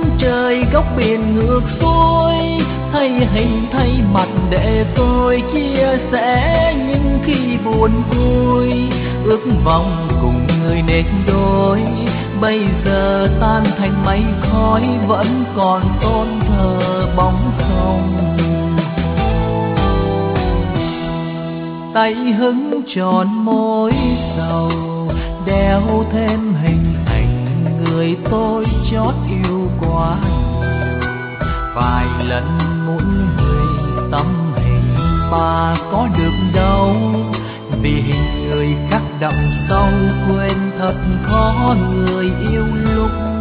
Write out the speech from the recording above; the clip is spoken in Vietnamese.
trời góc biển ngược xuôi, thay hình thay mặt để tôi chia sẻ những khi buồn vui. Ước vọng cùng người nên đôi, bây giờ tan thành mây khói, vẫn còn tôn thờ bóng không. Tay hứng tròn môi sầu, đeo thêm hình ảnh người tôi chót yêu quá. Vài lần muốn người tâm hình mà có được đâu, vì hình người khắc đậm sâu, quên thật khó người yêu lúc